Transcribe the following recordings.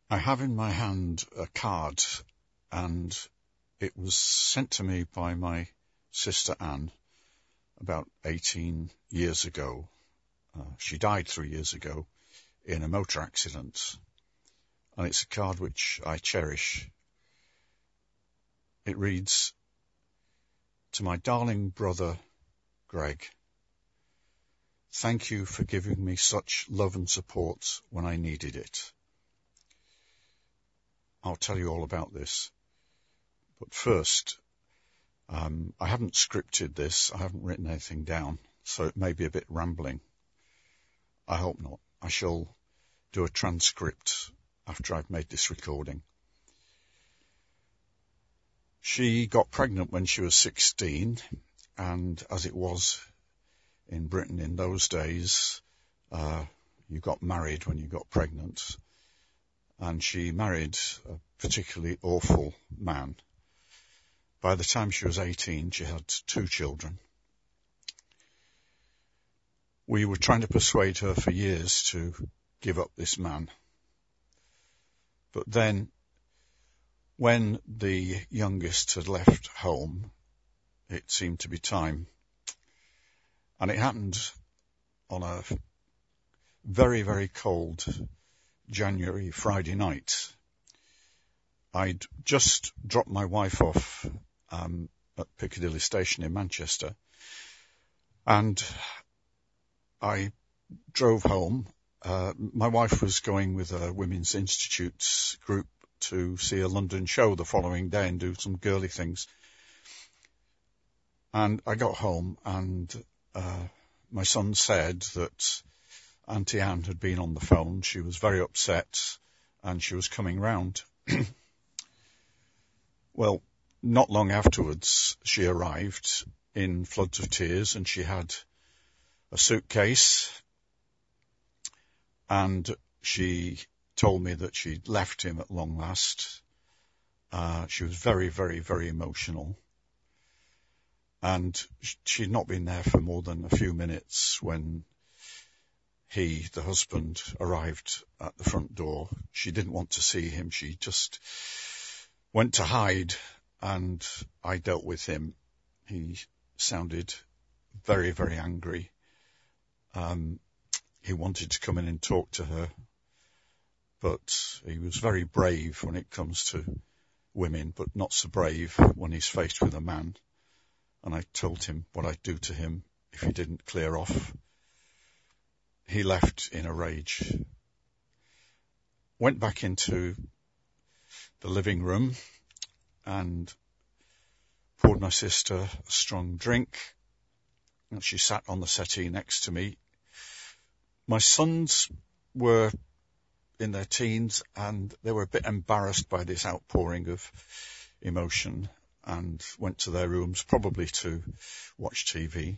I have in my hand a card, and it was sent to me by my sister Anne about 18 years ago. She died 3 years ago in a motor accident, and it's a card which I cherish. It reads, "To my darling brother Greg, thank you for giving me such love and support when I needed it." I'll tell you all about this. But first, I haven't scripted this. I haven't written anything down, so it may be a bit rambling. I hope not. I shall do a transcript after I've made this recording. She got pregnant when she was 16, and as it was in Britain in those days, you got married when you got pregnant. And she married a particularly awful man. By the time she was 18, she had 2 children. We were trying to persuade her for years to give up this man. But then, when the youngest had left home, it seemed to be time. And it happened on a very, very cold January Friday night. I'd just dropped my wife off at Piccadilly Station in Manchester, and I drove home. My wife was going with a Women's Institute's group to see a London show the following day and do some girly things. And I got home, and my son said that Auntie Anne had been on the phone. She was very upset, and she was coming round. Well, not long afterwards, she arrived in floods of tears, and she had a suitcase, and she told me that she'd left him at long last. She was very, very, very emotional, and she'd not been there for more than a few minutes when he, the husband, arrived at the front door. She didn't want to see him. She just went to hide, and I dealt with him. He sounded very, very angry. He wanted to come in and talk to her, but he was very brave when it comes to women, but not so brave when he's faced with a man. And I told him what I'd do to him if he didn't clear off. He left in a rage. Went back into the living room and poured my sister a strong drink. And she sat on the settee next to me. My sons were in their teens, and they were a bit embarrassed by this outpouring of emotion and went to their rooms, probably to watch TV.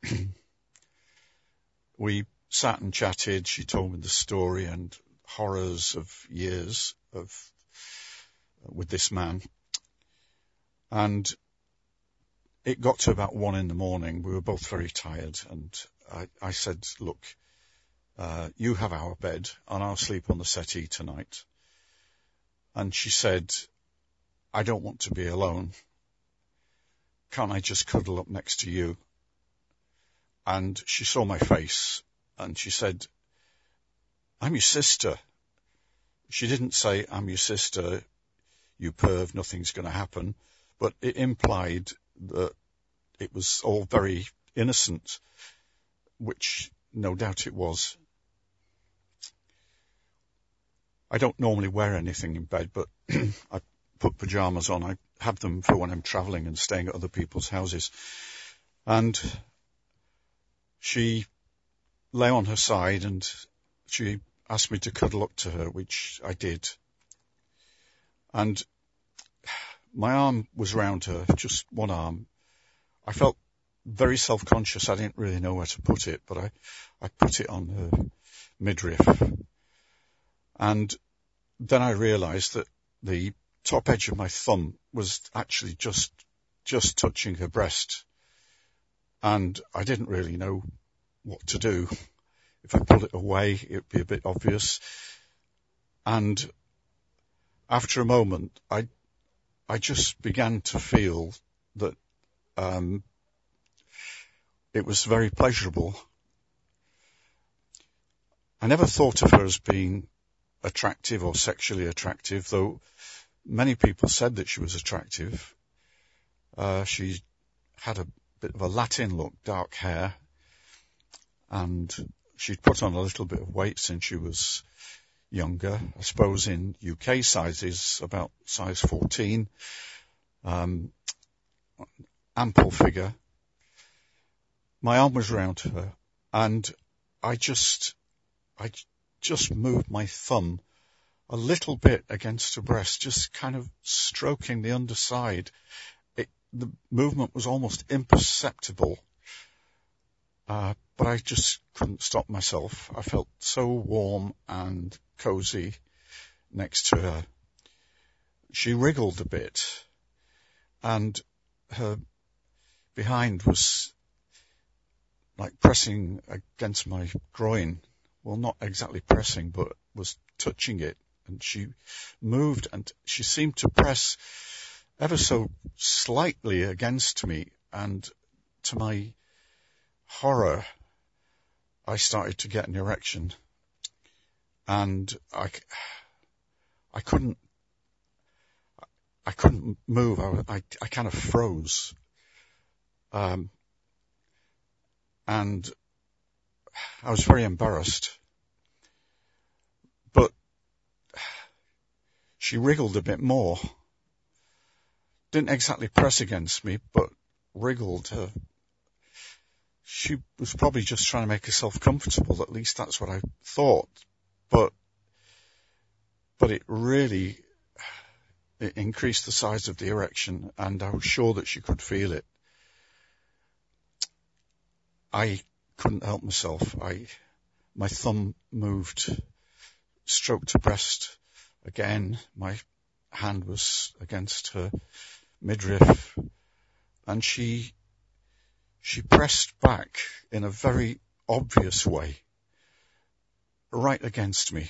We sat and chatted. She told me the story and horrors of years with this man. And it got to about 1 a.m. We were both very tired, and I said, "Look, you have our bed, and I'll sleep on the settee tonight." And she said, "I don't want to be alone. Can't I just cuddle up next to you?" And she saw my face, and she said, "I'm your sister." She didn't say, "I'm your sister, you perv, nothing's going to happen," but it implied that it was all very innocent, which no doubt it was. I don't normally wear anything in bed, but I put pyjamas on. I have them for when I'm travelling and staying at other people's houses. And she lay on her side, and she asked me to cuddle up to her, which I did. And my arm was round her, just one arm. I felt very self-conscious. I didn't really know where to put it, but I put it on her midriff. And then I realised that the top edge of my thumb was actually just touching her breast. And I didn't really know what to do. If I pulled it away, it would be a bit obvious. And after a moment, I just began to feel that it was very pleasurable. I never thought of her as being attractive or sexually attractive, though many people said that she was attractive. She had a bit of a Latin look, dark hair, and she'd put on a little bit of weight since she was younger. I suppose in UK sizes, about size 14. Ample figure. My arm was round her, and I just moved my thumb a little bit against her breast, just kind of stroking the underside. The movement was almost imperceptible, but I just couldn't stop myself. I felt so warm and cozy next to her. She wriggled a bit, and her behind was like pressing against my groin. Well, not exactly pressing, but was touching it. And she moved, and she seemed to press ever so slightly against me. And to my horror, I started to get an erection. And I couldn't move. I kind of froze. And I was very embarrassed. But she wriggled a bit more. Didn't exactly press against me, but wriggled. She was probably just trying to make herself comfortable. At least that's what I thought. But it really increased the size of the erection, and I was sure that she could feel it. I couldn't help myself. My thumb moved, stroked her breast again. My hand was against her midriff, and she pressed back in a very obvious way, right against me,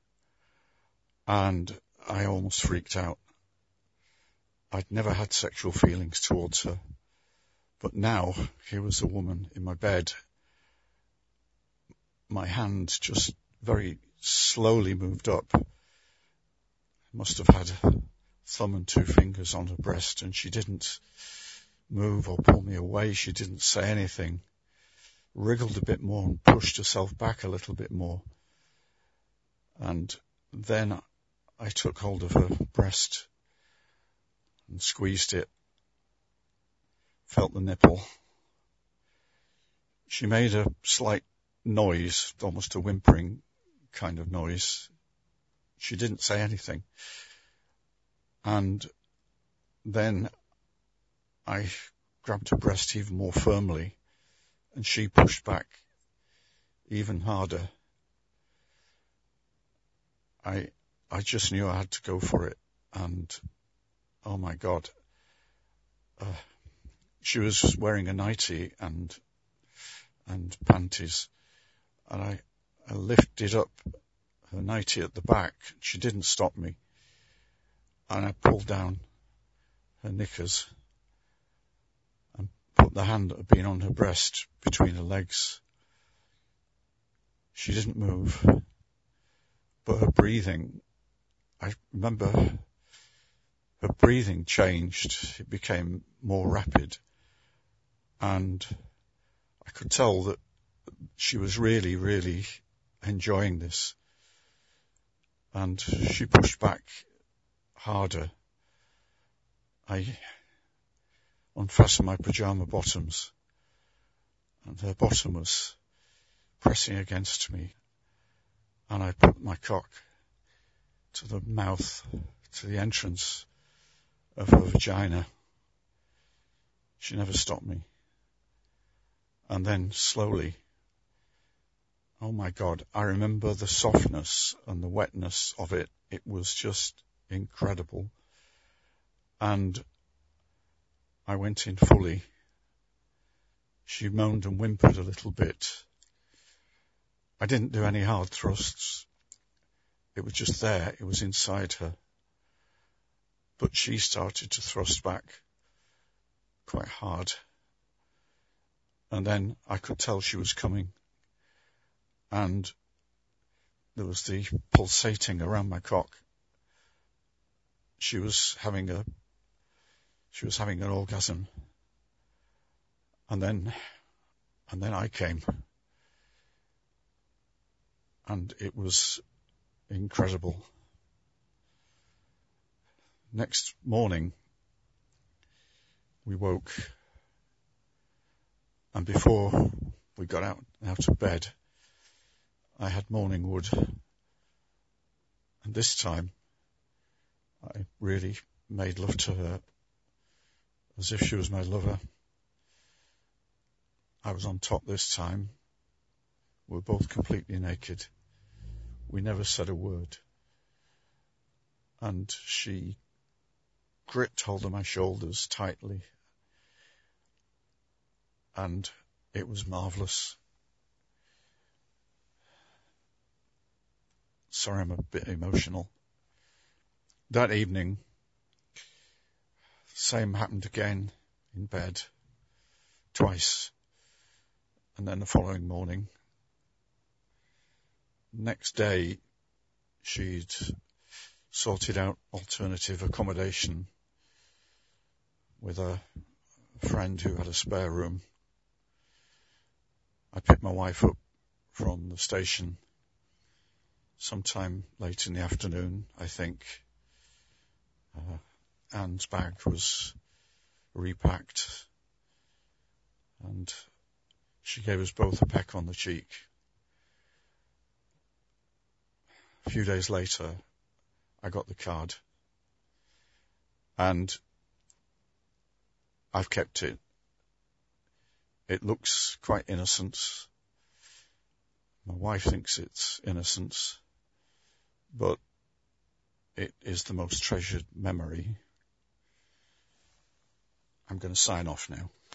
and I almost freaked out. I'd never had sexual feelings towards her, but now here was a woman in my bed. My hand just very slowly moved up. I must have had a thumb and two fingers on her breast, and she didn't move or pull me away. She didn't say anything. Wriggled a bit more and pushed herself back a little bit more. And then I took hold of her breast and squeezed it. Felt the nipple. She made a slight noise, almost a whimpering kind of noise. She didn't say anything. And then I grabbed her breast even more firmly, and she pushed back even harder. I just knew I had to go for it, and oh my God, she was wearing a nightie and panties, and I lifted up her nightie at the back. She didn't stop me, and I pulled down her knickers and put the hand that had been on her breast between her legs. She didn't move, but her breathing, I remember her breathing changed. It became more rapid, and I could tell that she was really, really enjoying this. And she pushed back harder. I unfastened my pajama bottoms, and her bottom was pressing against me, and I put my cock to the mouth, to the entrance of her vagina. She never stopped me. And then slowly, oh my God, I remember the softness and the wetness of it. It was just incredible. And I went in fully. She moaned and whimpered a little bit. I didn't do any hard thrusts. It was just there. It was inside her. but she started to thrust back quite hard. And then I could tell she was coming, and there was the pulsating around my cock. She was having an orgasm. And then I came. And it was incredible. Next morning, we woke, and before we got out of bed, I had morning wood. And this time, I really made love to her as if she was my lover. I was on top this time. We were both completely naked. We never said a word. And she gripped hold of my shoulders tightly. And it was marvellous. Sorry, I'm a bit emotional. That evening, same happened again in bed, twice. And then the following morning. Next day, she'd sorted out alternative accommodation with a friend who had a spare room. I picked my wife up from the station sometime late in the afternoon, I think. Anne's bag was repacked, and she gave us both a peck on the cheek. A few days later, I got the card, and I've kept it. It looks quite innocent. My wife thinks it's innocent, but it is the most treasured memory. I'm going to sign off now.